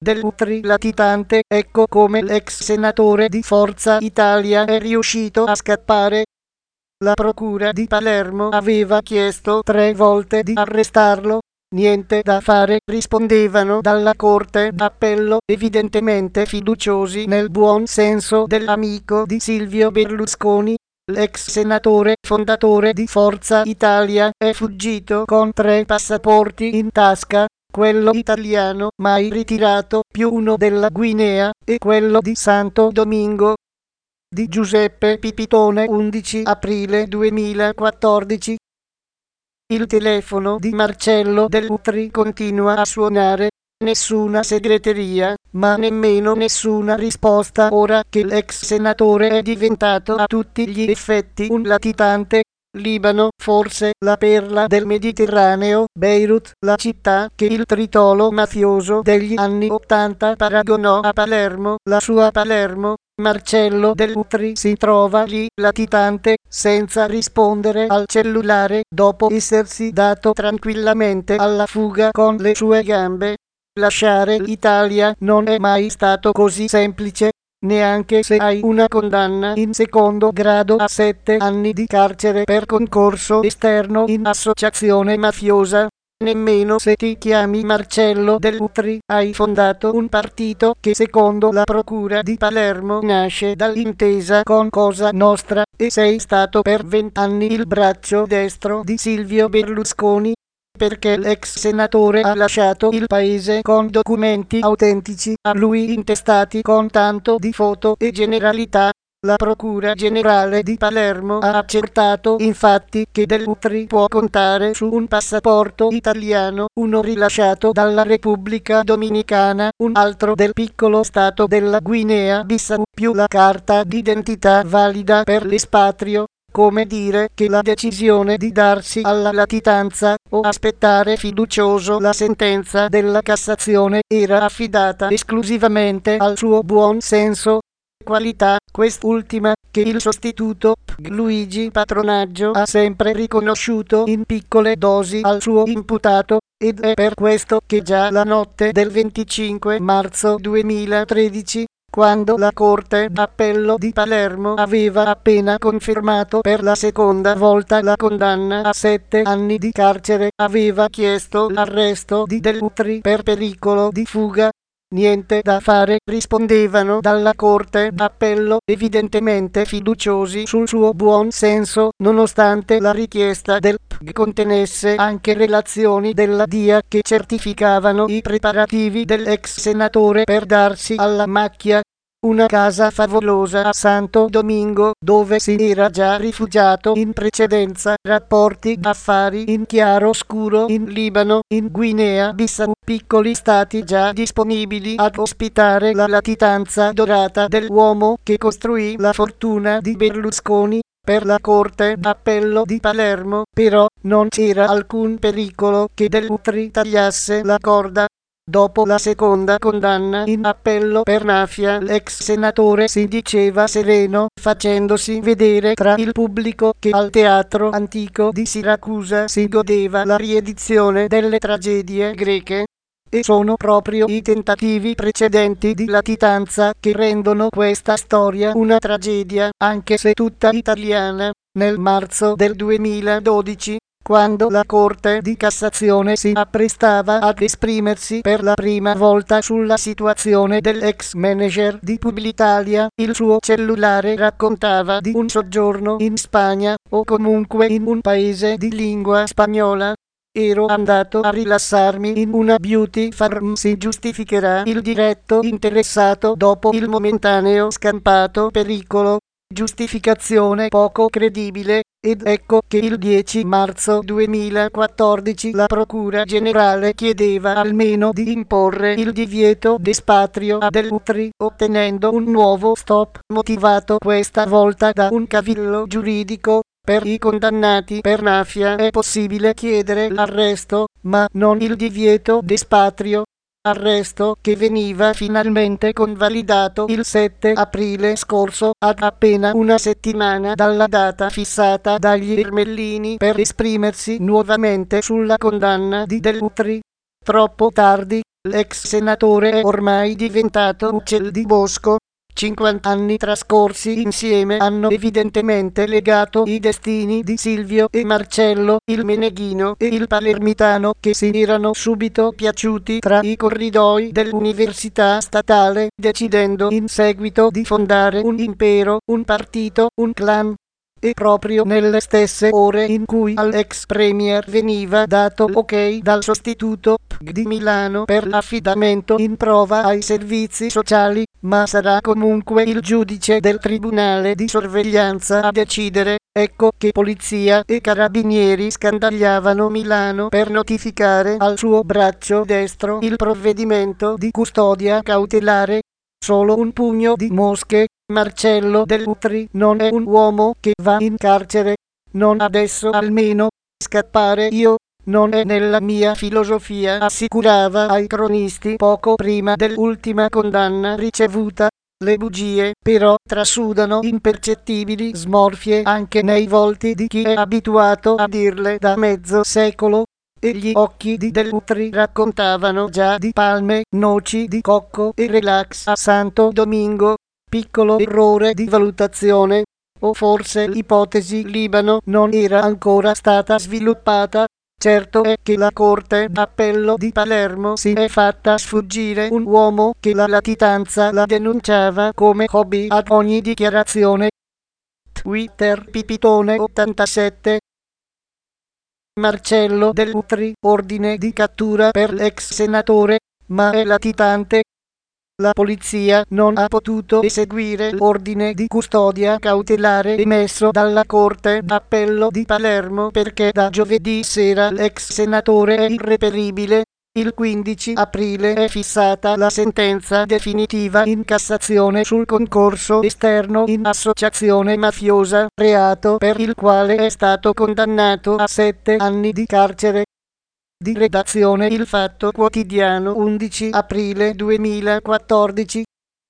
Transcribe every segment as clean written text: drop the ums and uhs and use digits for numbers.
Dell'Utri latitante, ecco come l'ex senatore di Forza Italia è riuscito a scappare. La procura di Palermo aveva chiesto 3 volte di arrestarlo. Niente da fare, rispondevano dalla Corte d'Appello, evidentemente fiduciosi nel buon senso dell'amico di Silvio Berlusconi. L'ex senatore fondatore di Forza Italia è fuggito con 3 passaporti in tasca, quello italiano mai ritirato più uno della Guinea e quello di Santo Domingo. Di Giuseppe Pipitone, 11 aprile 2014. Il telefono di Marcello Dell'Utri continua a suonare. Nessuna segreteria, ma nemmeno nessuna risposta ora che l'ex senatore è diventato a tutti gli effetti un latitante. Libano, forse la perla del Mediterraneo, Beirut, la città che il tritolo mafioso degli anni '80 paragonò a Palermo, la sua Palermo. Marcello Dell'Utri si trova lì, latitante, senza rispondere al cellulare, dopo essersi dato tranquillamente alla fuga con le sue gambe. Lasciare l'Italia non è mai stato così semplice, neanche se hai una condanna in secondo grado a 7 anni di carcere per concorso esterno in associazione mafiosa. Nemmeno se ti chiami Marcello Dell'Utri hai fondato un partito che secondo la procura di Palermo nasce dall'intesa con Cosa Nostra e sei stato per 20 anni il braccio destro di Silvio Berlusconi. Perché l'ex senatore ha lasciato il paese con documenti autentici a lui intestati con tanto di foto e generalità. La Procura Generale di Palermo ha accertato infatti che Dell'Utri può contare su un passaporto italiano, uno rilasciato dalla Repubblica Dominicana, un altro del piccolo stato della Guinea-Bissau, più la carta d'identità valida per l'espatrio. Come dire che la decisione di darsi alla latitanza o aspettare fiducioso la sentenza della Cassazione era affidata esclusivamente al suo buon senso. Qualità, quest'ultima, che il sostituto Luigi Patronaggio ha sempre riconosciuto in piccole dosi al suo imputato, ed è per questo che già la notte del 25 marzo 2013, quando la Corte d'Appello di Palermo aveva appena confermato per la seconda volta la condanna a 7 anni di carcere, aveva chiesto l'arresto di Dell'Utri per pericolo di fuga. Niente da fare, rispondevano dalla Corte d'Appello, evidentemente fiduciosi sul suo buon senso, nonostante la richiesta del PG contenesse anche relazioni della DIA che certificavano i preparativi dell'ex senatore per darsi alla macchia. Una casa favolosa a Santo Domingo, dove si era già rifugiato in precedenza, rapporti d'affari in chiaro scuro in Libano, in Guinea-Bissau, piccoli stati già disponibili ad ospitare la latitanza dorata dell'uomo che costruì la fortuna di Berlusconi. Per la Corte d'Appello di Palermo, però, non c'era alcun pericolo che Dell'Utri tagliasse la corda. Dopo la seconda condanna in appello per mafia, l'ex senatore si diceva sereno, facendosi vedere tra il pubblico che al Teatro Antico di Siracusa si godeva la riedizione delle tragedie greche. E sono proprio i tentativi precedenti di latitanza che rendono questa storia una tragedia, anche se tutta italiana. Nel marzo del 2012, quando la Corte di Cassazione si apprestava ad esprimersi per la prima volta sulla situazione dell'ex manager di Publitalia, il suo cellulare raccontava di un soggiorno in Spagna, o comunque in un paese di lingua spagnola. Ero andato a rilassarmi in una beauty farm, si giustificherà il diretto interessato dopo il momentaneo scampato pericolo. Giustificazione poco credibile, ed ecco che il 10 marzo 2014 la Procura Generale chiedeva almeno di imporre il divieto d'espatrio a Dell'Utri, ottenendo un nuovo stop motivato questa volta da un cavillo giuridico. Per i condannati per mafia è possibile chiedere l'arresto, ma non il divieto d'espatrio. Arresto che veniva finalmente convalidato il 7 aprile scorso, ad appena una settimana dalla data fissata dagli Ermellini per esprimersi nuovamente sulla condanna di Dell'Utri. Troppo tardi. L'ex senatore è ormai diventato uccel di bosco. 50 anni trascorsi insieme hanno evidentemente legato i destini di Silvio e Marcello, il meneghino e il palermitano, che si erano subito piaciuti tra i corridoi dell'università statale, decidendo in seguito di fondare un impero, un partito, un clan. E proprio nelle stesse ore in cui all'ex premier veniva dato ok dal sostituto PG di Milano per l'affidamento in prova ai servizi sociali, ma sarà comunque il giudice del tribunale di sorveglianza a decidere, ecco che polizia e carabinieri scandagliavano Milano per notificare al suo braccio destro il provvedimento di custodia cautelare. Solo un pugno di mosche. Marcello Dell'Utri non è un uomo che va in carcere, non adesso almeno. Scappare io non è nella mia filosofia, assicurava ai cronisti poco prima dell'ultima condanna ricevuta. Le bugie, però, trasudano impercettibili smorfie anche nei volti di chi è abituato a dirle da mezzo secolo. E gli occhi di Dell'Utri raccontavano già di palme, noci di cocco e relax a Santo Domingo. Piccolo errore di valutazione, o forse l'ipotesi Libano non era ancora stata sviluppata. Certo è che la Corte d'Appello di Palermo si è fatta sfuggire un uomo che la latitanza la denunciava come hobby ad ogni dichiarazione. Twitter Pipitone 87. Marcello Dell'Utri, ordine di cattura per l'ex senatore, ma è latitante. La polizia non ha potuto eseguire l'ordine di custodia cautelare emesso dalla Corte d'Appello di Palermo perché da giovedì sera l'ex senatore è irreperibile. Il 15 aprile è fissata la sentenza definitiva in Cassazione sul concorso esterno in associazione mafiosa, reato per il quale è stato condannato a 7 anni di carcere. Di redazione Il Fatto Quotidiano 11 aprile 2014.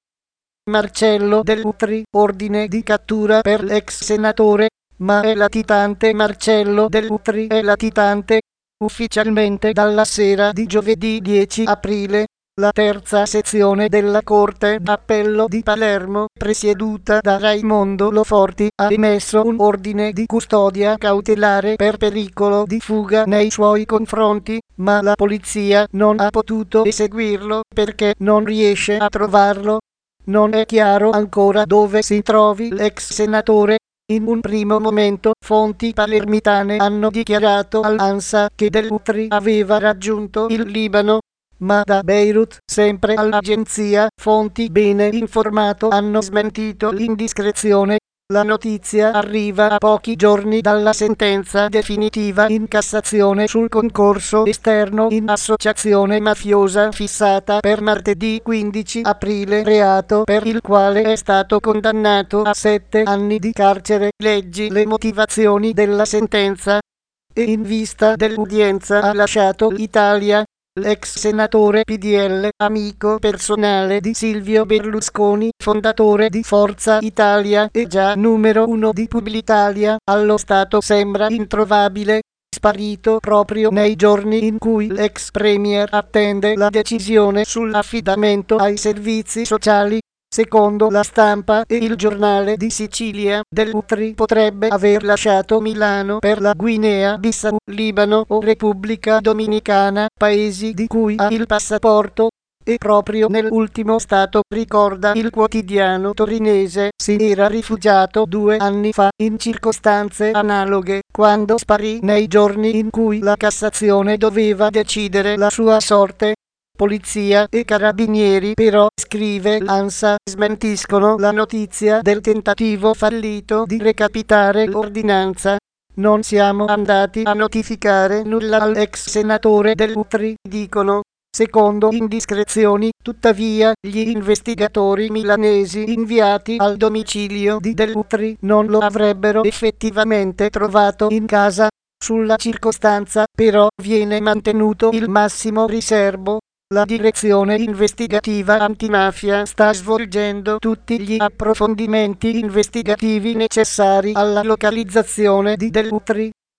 Marcello Dell'Utri, ordine di cattura per l'ex senatore, ma è latitante. Marcello Dell'Utri è latitante. Ufficialmente dalla sera di giovedì 10 aprile, la terza sezione della Corte d'Appello di Palermo, presieduta da Raimondo Loforti, ha emesso un ordine di custodia cautelare per pericolo di fuga nei suoi confronti, ma la polizia non ha potuto eseguirlo perché non riesce a trovarlo. Non è chiaro ancora dove si trovi l'ex senatore. In un primo momento, fonti palermitane hanno dichiarato all'ANSA che Dell'Utri aveva raggiunto il Libano, ma da Beirut, sempre all'agenzia, fonti bene informate hanno smentito l'indiscrezione. La notizia arriva a pochi giorni dalla sentenza definitiva in Cassazione sul concorso esterno in associazione mafiosa fissata per martedì 15 aprile, reato per il quale è stato condannato a 7 anni di carcere. Leggi le motivazioni della sentenza. E in vista dell'udienza ha lasciato l'Italia. L'ex senatore PDL, amico personale di Silvio Berlusconi, fondatore di Forza Italia e già numero 1 di Publitalia, allo stato sembra introvabile, sparito proprio nei giorni in cui l'ex premier attende la decisione sull'affidamento ai servizi sociali. Secondo La Stampa e il Giornale di Sicilia, Dell'Utri potrebbe aver lasciato Milano per la Guinea-Bissau, Libano o Repubblica Dominicana, paesi di cui ha il passaporto. E proprio nell'ultimo stato, ricorda il quotidiano torinese, si era rifugiato 2 anni fa in circostanze analoghe, quando sparì nei giorni in cui la Cassazione doveva decidere la sua sorte. Polizia e carabinieri però, scrive l'ANSA, smentiscono la notizia del tentativo fallito di recapitare l'ordinanza. Non siamo andati a notificare nulla all'ex senatore Dell'Utri, dicono. Secondo indiscrezioni, tuttavia, gli investigatori milanesi inviati al domicilio di Dell'Utri non lo avrebbero effettivamente trovato in casa. Sulla circostanza, però, viene mantenuto il massimo riserbo. La direzione investigativa antimafia sta svolgendo tutti gli approfondimenti investigativi necessari alla localizzazione di Dell'Utri.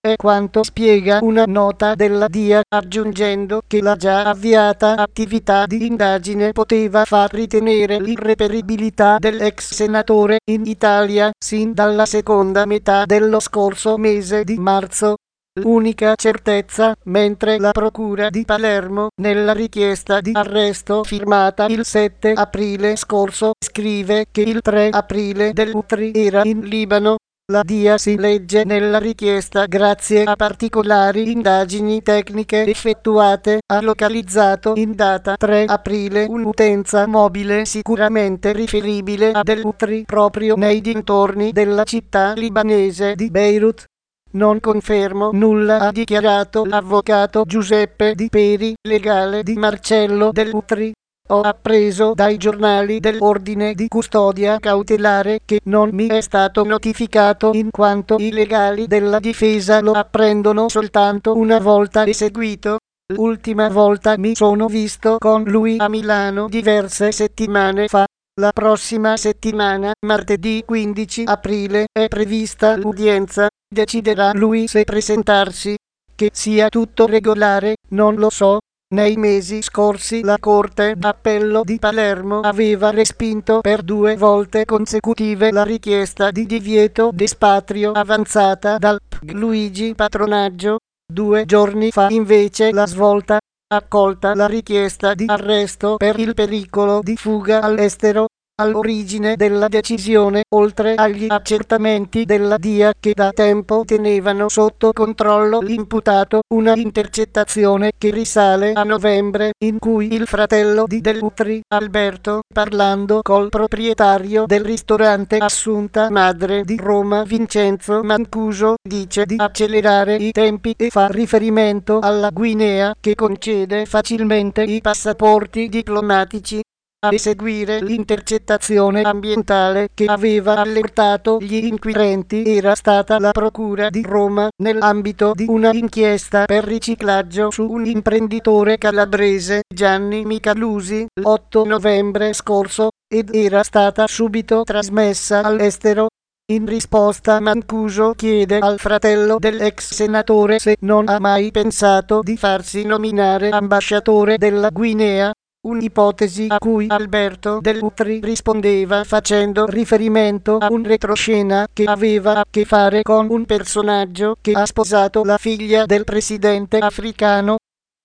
è quanto spiega una nota della DIA, aggiungendo che la già avviata attività di indagine poteva far ritenere l'irreperibilità dell'ex senatore in Italia sin dalla seconda metà dello scorso mese di marzo. L'unica certezza, mentre la Procura di Palermo, nella richiesta di arresto firmata il 7 aprile scorso, scrive che il 3 aprile dell'Utri era in Libano. La DIA si legge nella richiesta grazie a particolari indagini tecniche effettuate, ha localizzato in data 3 aprile un'utenza mobile sicuramente riferibile a dell'Utri proprio nei dintorni della città libanese di Beirut. Non confermo nulla, ha dichiarato l'avvocato Giuseppe Di Peri, legale di Marcello Dell'Utri. Ho appreso dai giornali dell'ordine di custodia cautelare che non mi è stato notificato in quanto i legali della difesa lo apprendono soltanto una volta eseguito. L'ultima volta mi sono visto con lui a Milano diverse settimane fa. La prossima settimana, martedì 15 aprile, è prevista l'udienza. Deciderà lui se presentarsi. Che sia tutto regolare, non lo so. Nei mesi scorsi la Corte d'Appello di Palermo aveva respinto per 2 volte consecutive la richiesta di divieto d'espatrio avanzata dal PG Luigi Patronaggio. 2 giorni fa invece la Svolta ha accolta la richiesta di arresto per il pericolo di fuga all'estero. All'origine della decisione, oltre agli accertamenti della DIA che da tempo tenevano sotto controllo l'imputato, una intercettazione che risale a novembre, in cui il fratello di Dell'Utri, Alberto, parlando col proprietario del ristorante Assunta Madre di Roma Vincenzo Mancuso, dice di accelerare i tempi e fa riferimento alla Guinea che concede facilmente i passaporti diplomatici. A eseguire l'intercettazione ambientale che aveva allertato gli inquirenti era stata la Procura di Roma nell'ambito di una inchiesta per riciclaggio su un imprenditore calabrese, Gianni Micalusi, l'8 novembre scorso, ed era stata subito trasmessa all'estero. In risposta Mancuso chiede al fratello dell'ex senatore se non ha mai pensato di farsi nominare ambasciatore della Guinea. Un'ipotesi a cui Alberto Dell'Utri rispondeva facendo riferimento a un retroscena che aveva a che fare con un personaggio che ha sposato la figlia del presidente africano.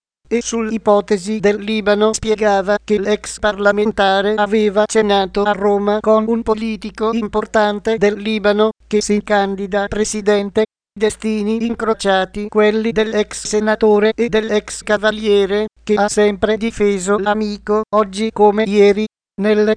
E sull'ipotesi del Libano spiegava che l'ex parlamentare aveva cenato a Roma con un politico importante del Libano che si candida presidente. Destini incrociati, quelli dell'ex senatore e dell'ex cavaliere, che ha sempre difeso l'amico, oggi come ieri. Nelle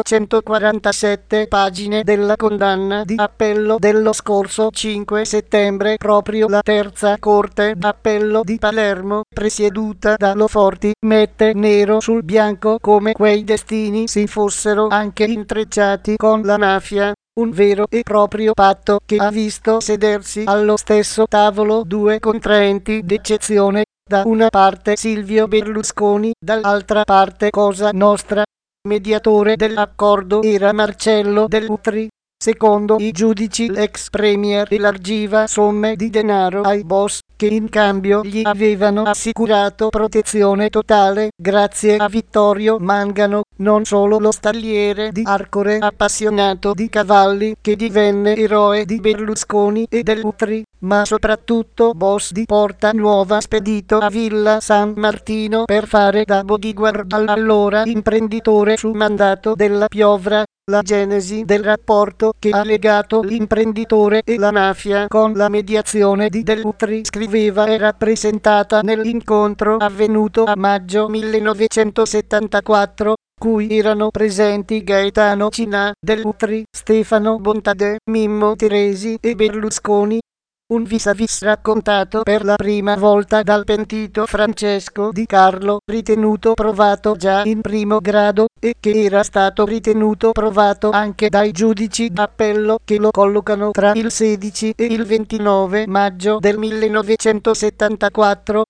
447 pagine della condanna di appello dello scorso 5 settembre, proprio la terza Corte d'Appello di Palermo, presieduta da Loforti, mette nero sul bianco come quei destini si fossero anche intrecciati con la mafia. Un vero e proprio patto che ha visto sedersi allo stesso tavolo 2 contraenti d'eccezione, da una parte Silvio Berlusconi, dall'altra parte Cosa Nostra. Mediatore dell'accordo era Marcello Dell'Utri. Secondo i giudici l'ex premier elargiva somme di denaro ai boss che in cambio gli avevano assicurato protezione totale, grazie a Vittorio Mangano, non solo lo stalliere di Arcore appassionato di cavalli che divenne eroe di Berlusconi e Dell'Utri, ma soprattutto boss di Porta Nuova spedito a Villa San Martino per fare da bodyguard all'allora imprenditore su mandato della Piovra. La genesi del rapporto che ha legato l'imprenditore e la mafia con la mediazione di Dell'Utri, scriveva, è rappresentata nell'incontro avvenuto a maggio 1974, cui erano presenti Gaetano Cinà, Dell'Utri, Stefano Bontadè, Mimmo Teresi e Berlusconi. Un vis-à-vis raccontato per la prima volta dal pentito Francesco Di Carlo, ritenuto provato già in primo grado, e che era stato ritenuto provato anche dai giudici d'appello che lo collocano tra il 16 e il 29 maggio del 1974.